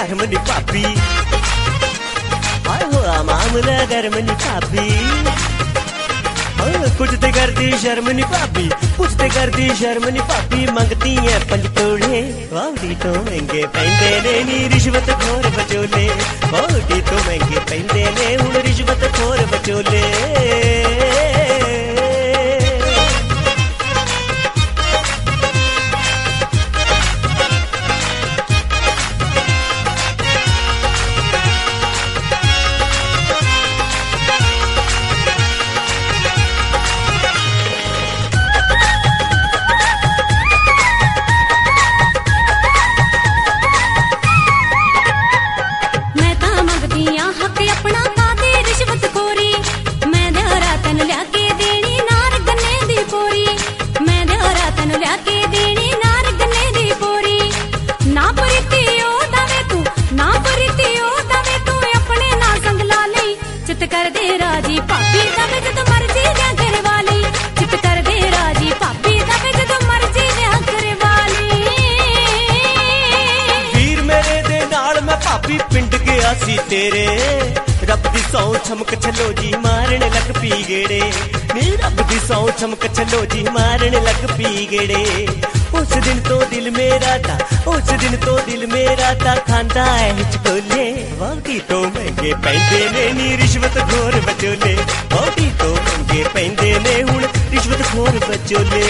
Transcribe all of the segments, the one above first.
गरम नी भाभी, हाय होआ मामला गरम नी भाभी। कुछ ते करदी शर्म नी भाभी, कुछ ते करदी शर्म नी भाभी। मंगती है 5 तोले, वाउडी तो महंगे पैंदे ने नी रिश्वत खोर बचोले। वाउडी तो महंगे पैंदे ने हुण रिश्वत खोर बचोले। पिंड गया सी तेरे रब दी सौ छमक छलो जी मारन लग पी गेड़े। नी रब दी सौ छमक छलो जी मारन लग पी गेड़े। उस दिन तो दिल मेरा था, उस दिन तो दिल मेरा था खांदा है हिचकोले। वाउडी तो महंगे पैंदे ने नी रिश्वत खोर बचोले। वाउडी तो महंगे पैंदे ने हुण रिश्वत खोर बचोले।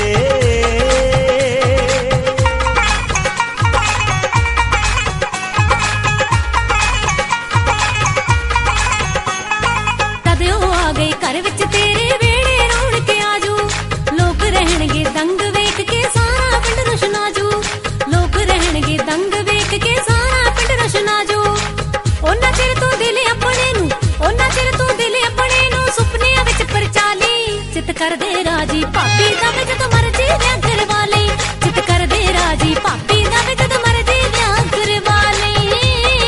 घर विच तेरे वेड़े रौनक आजू, लोग रहणगे दंग वेख के सारा पिंड रशनाजू। लोग रहणगे दंग वेख के सारा पिंड रशनाजू। ओना चिर तू दिल अपने नू, ओना चिर तू दिल अपने नू सुपनियां विच परचाली। चित कर दे राजी भाभी दा वे जद मर्जी व्याह करवा लई। चित कर दे राजी भाभी दा वे जद मर्जी व्याह करवा लई।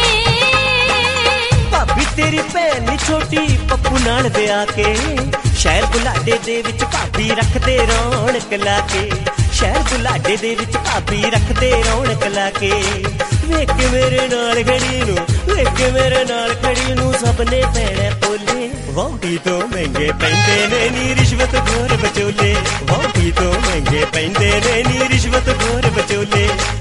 भाभी तेरी भैन नी छोटी पप्पू नाल विआह के शहर बुलाडे दे विच भाभी रखदे रौनक लाके। शहर बुलाडे दे विच भाभी रखदे रौनक लाके। वेख के मेरे नाल खड़ी नू, वेख के मेरे नाल खड़ी नू सबने पैणे बोले। वाउडी तो महंगे पैंदे ने नी रिश्वत खोर बचोले। वाउडी तो महंगे पैंदे ने नी रिश्वत खोर बचोले।